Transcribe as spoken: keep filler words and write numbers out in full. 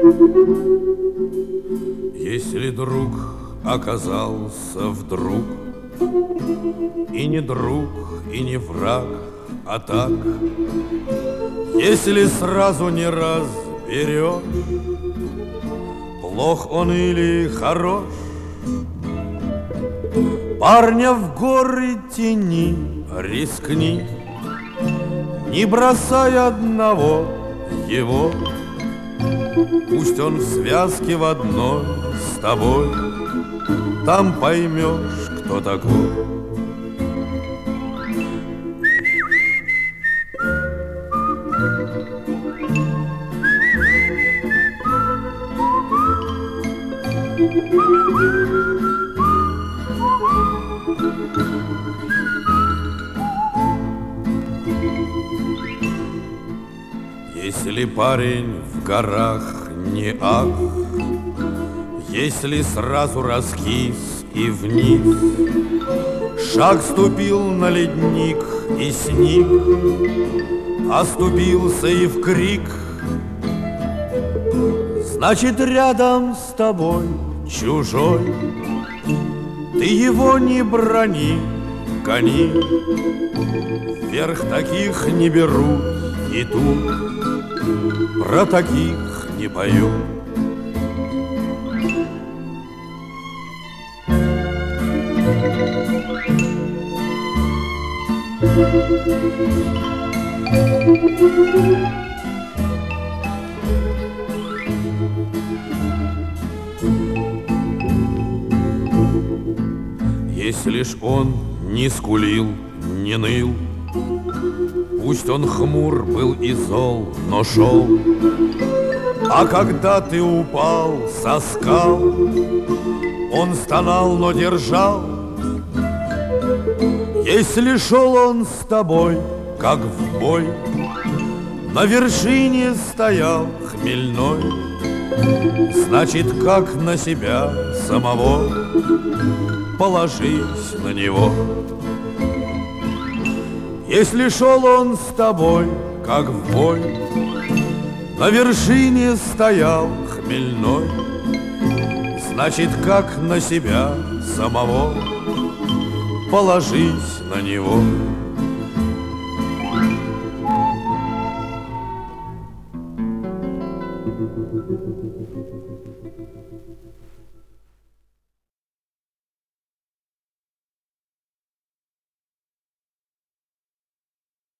Если друг оказался вдруг, и не друг, и не враг, а так, если сразу не разберешь, плох он или хорош, парня в горы тяни, рискни, не бросай одного его. Пусть он в связке в одной с тобой, там поймешь, кто такой. Если парень в горах не ах, если сразу раскис и вниз, шаг ступил на ледник и сник, оступился и в крик, значит, рядом с тобой чужой, ты его не брони, гони, вверх таких не берут и тут про таких не поют. Если ж он не скулил, не ныл, пусть он хмур был и зол, но шел. А когда ты упал со скал, он стонал, но держал. Если шел он с тобой, как в бой, на вершине стоял хмельной, значит, как на себя самого, положись на него. Если шел он с тобой, как в бой, на вершине стоял хмельной, значит, как на себя самого, положись на него.